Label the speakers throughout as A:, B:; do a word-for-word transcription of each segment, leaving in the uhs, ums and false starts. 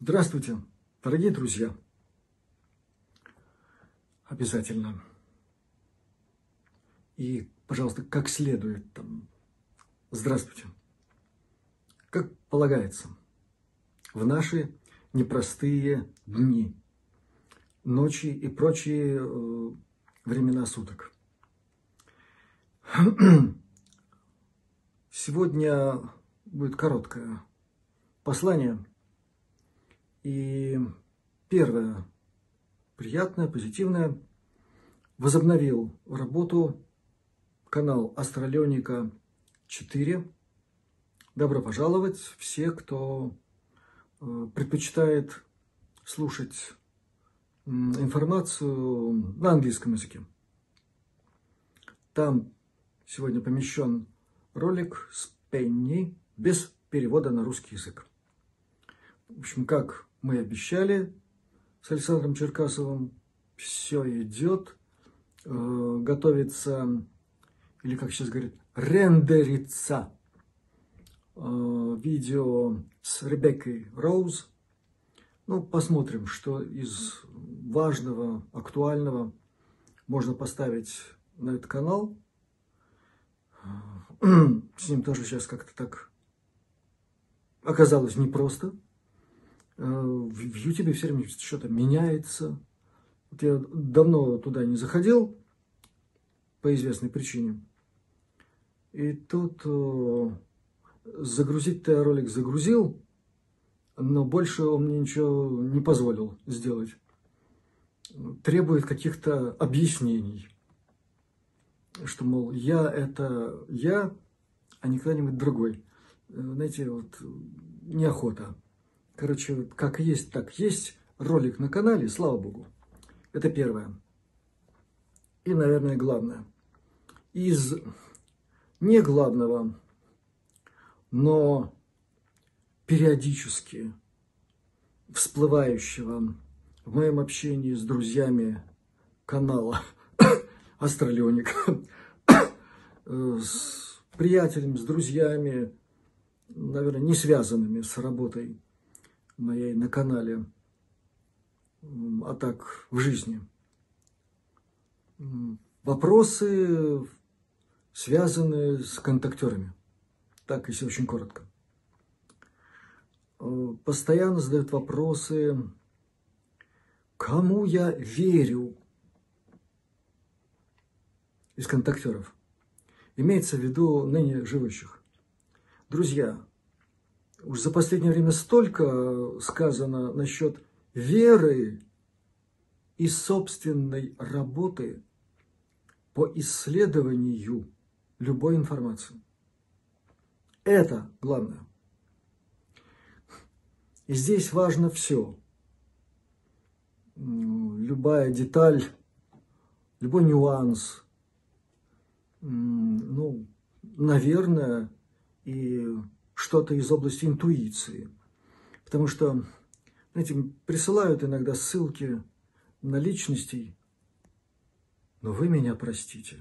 A: Здравствуйте, дорогие друзья. Обязательно. И, пожалуйста, как следует там. Здравствуйте. Как полагается, в наши непростые дни, ночи и прочие э, времена суток. Сегодня будет короткое послание. И первое, приятное, позитивное, возобновил работу канал Астралионика четыре. Добро пожаловать все, кто предпочитает слушать информацию на английском языке. Там сегодня помещен ролик с Пенни без перевода на русский язык. В общем, как мы обещали с Александром Черкасовым, все идет, э, готовится, или как сейчас говорят, рендерится э, видео с Ребеккой Роуз. Ну, посмотрим, что из важного, актуального можно поставить на этот канал. С ним тоже сейчас как-то так оказалось непросто. В Ютубе все время что-то меняется. Вот я давно туда не заходил по известной причине. И тут загрузить-то я ролик загрузил, но больше он мне ничего не позволил сделать. Требует каких-то объяснений. Что, мол, я это я, а не кто-нибудь другой. Знаете, вот неохота. Короче, как есть, так есть. Ролик на канале, слава богу. Это первое. И, наверное, главное. Из не главного, но периодически всплывающего в моем общении с друзьями канала Астралионик, с приятелями, с друзьями, наверное, не связанными с работой моей на канале, а так в жизни. Вопросы, связанные с контактерами. Так, если очень коротко. Постоянно задают вопросы, кому я верю из контактеров. Имеется в виду ныне живущих. Друзья, уж за последнее время столько сказано насчет веры и собственной работы по исследованию любой информации. Это главное. И здесь важно все. Любая деталь, любой нюанс, ну, наверное, и что-то из области интуиции. Потому что, знаете, присылают иногда ссылки на личностей, но вы меня простите.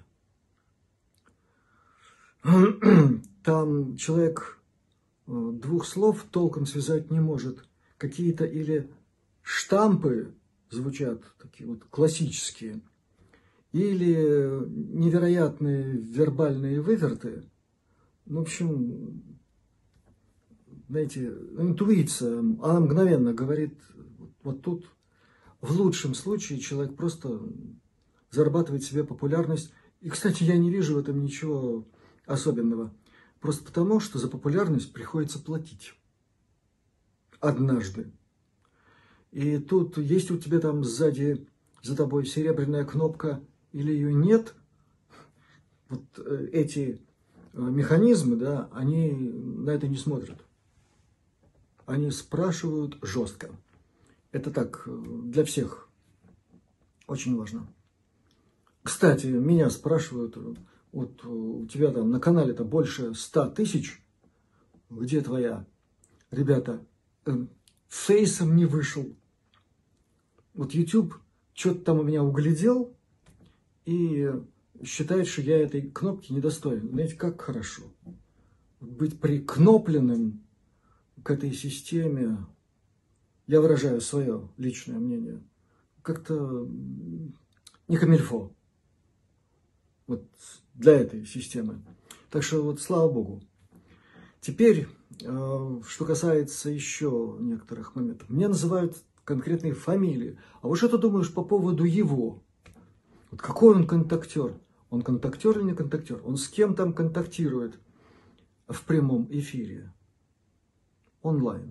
A: Там человек двух слов толком связать не может. Какие-то или штампы звучат, такие вот классические, или невероятные вербальные выверты. В общем, знаете, интуиция, она мгновенно говорит, вот тут в лучшем случае человек просто зарабатывает себе популярность. И, кстати, я не вижу в этом ничего особенного. Просто потому, что за популярность приходится платить. Однажды. И тут есть у тебя там сзади, за тобой серебряная кнопка или ее нет. Вот эти механизмы, да, они на это не смотрят. Они спрашивают жестко. Это так, для всех очень важно. Кстати, меня спрашивают, вот у тебя там на канале-то больше ста тысяч, где твоя? Ребята, фейсом не вышел. Вот YouTube что-то там у меня углядел и считает, что я этой кнопки недостоин. Знаете, как хорошо. Быть прикнопленным к этой системе я выражаю свое личное мнение, как-то не камильфо вот для этой системы. Так что вот слава Богу. Теперь, что касается еще некоторых моментов. Мне называют конкретные фамилии. А вот что ты думаешь по поводу его? Вот какой он контактер? Он контактер или не контактер? Он с кем там контактирует в прямом эфире? Онлайн.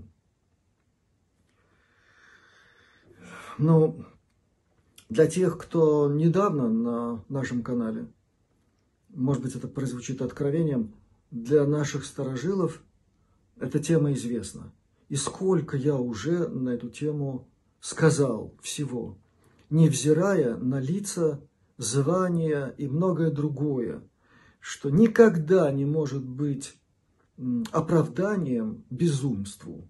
A: Ну, для тех, кто недавно на нашем канале, может быть, это прозвучит откровением, для наших старожилов эта тема известна. И сколько я уже на эту тему сказал всего, невзирая на лица, звания и многое другое, что никогда не может быть оправданием безумству.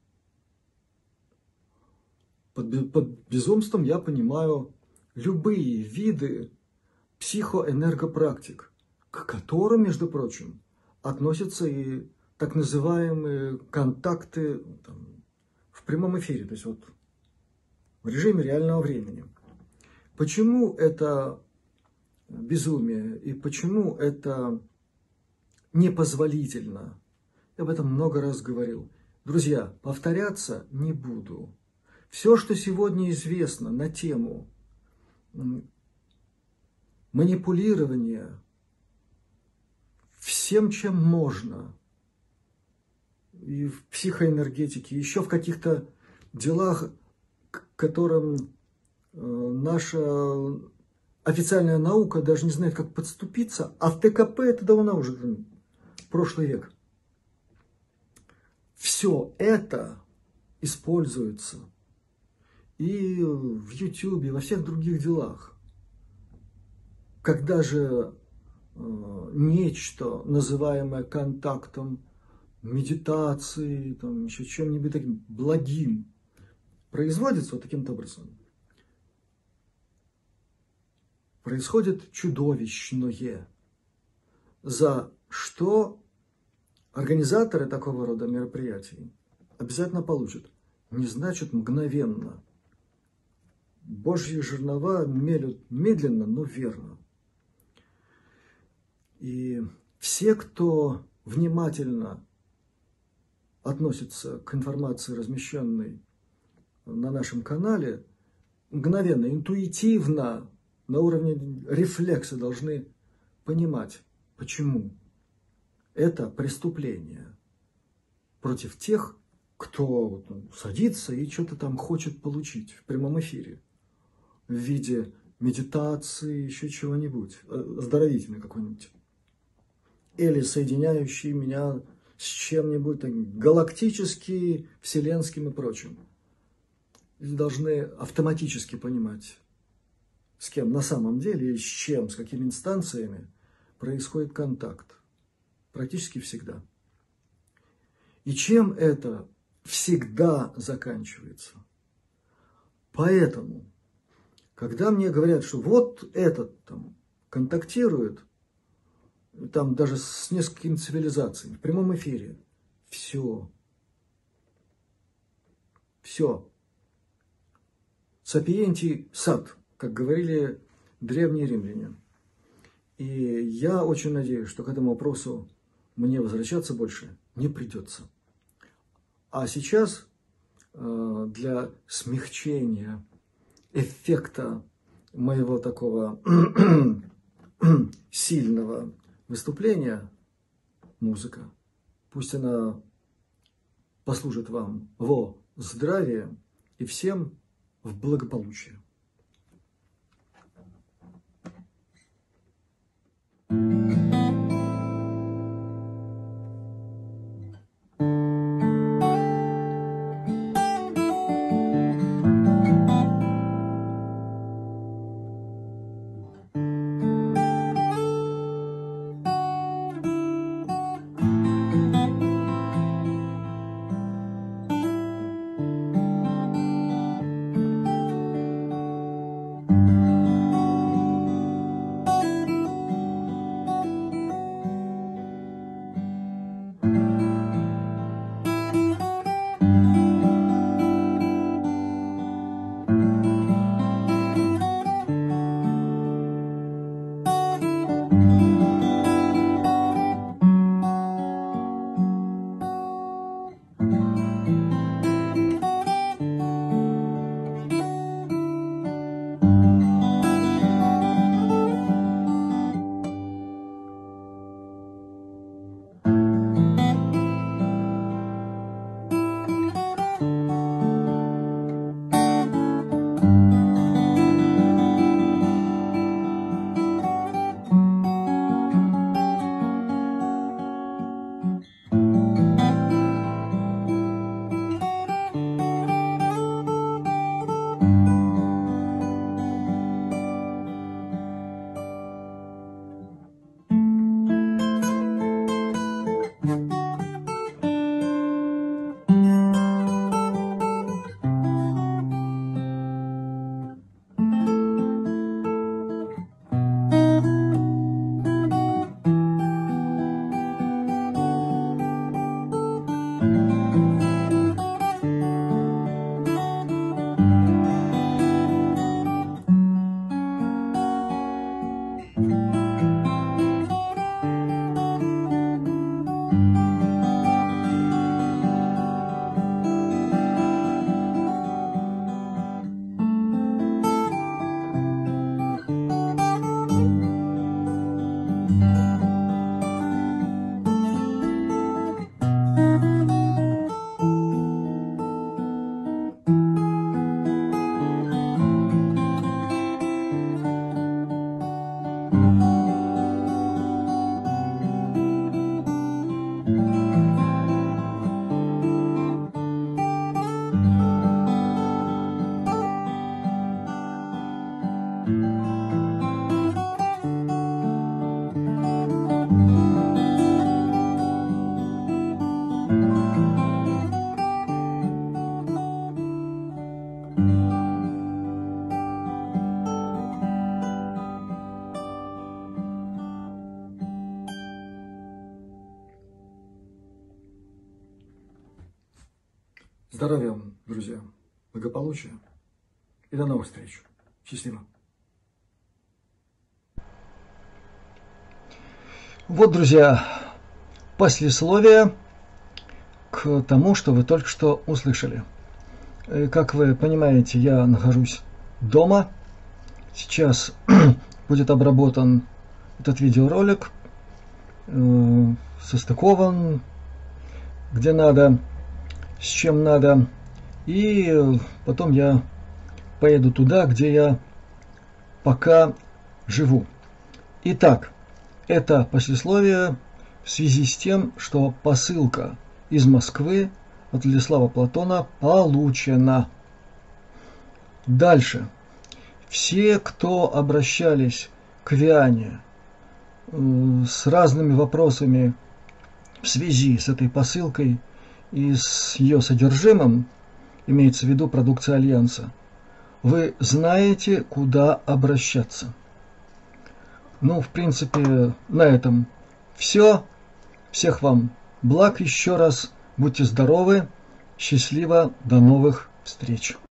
A: Под, под безумством я понимаю любые виды психоэнергопрактик, к которым, между прочим, относятся и так называемые контакты там, в прямом эфире, то есть вот в режиме реального времени. Почему это безумие и почему это непозволительно? Я об этом много раз говорил. Друзья, повторяться не буду. Все, что сегодня известно на тему манипулирования всем, чем можно, и в психоэнергетике, еще в каких-то делах, к которым наша официальная наука даже не знает, как подступиться, а в ТКП это давно уже прошлый век. Все это используется и в Ютубе, и во всех других делах. Когда же э, нечто, называемое контактом, медитацией, там, еще чем-нибудь таким благим, производится вот таким образом, происходит чудовищное, за что организаторы такого рода мероприятий обязательно получат. Не значит мгновенно. Божьи жернова мелют медленно, но верно. И все, кто внимательно относится к информации, размещенной на нашем канале, мгновенно, интуитивно, на уровне рефлекса должны понимать, почему это преступление против тех, кто садится и что-то там хочет получить в прямом эфире в виде медитации, еще чего-нибудь, оздоровительный какой-нибудь, или соединяющий меня с чем-нибудь так, галактически, вселенским и прочим. Люди должны автоматически понимать, с кем на самом деле и с чем, с какими инстанциями происходит контакт. Практически всегда. И чем это всегда заканчивается. Поэтому, когда мне говорят, что вот этот там контактирует, там даже с несколькими цивилизациями, в прямом эфире, все. Все. Сапиенти сат, как говорили древние римляне. И я очень надеюсь, что к этому вопросу мне возвращаться больше не придется. А сейчас для смягчения эффекта моего такого сильного выступления музыка, пусть она послужит вам во здравие и всем в благополучие. Здоровья вам, друзья, благополучия и до новых встреч. Счастливо. Вот, друзья, послесловие к тому, что вы только что услышали. Как вы понимаете, я нахожусь дома. Сейчас будет обработан этот видеоролик, состыкован, где надо, с чем надо. И потом я поеду туда, где я пока живу. Итак, это послесловие в связи с тем, что посылка из Москвы от Владислава Платона получена. Дальше. Все, кто обращались к Виане э, с разными вопросами в связи с этой посылкой и с ее содержимым, имеется в виду продукция Альянса, вы знаете, куда обращаться. Ну, в принципе, на этом все. Всех вам благ еще раз. Будьте здоровы. Счастливо. До новых встреч.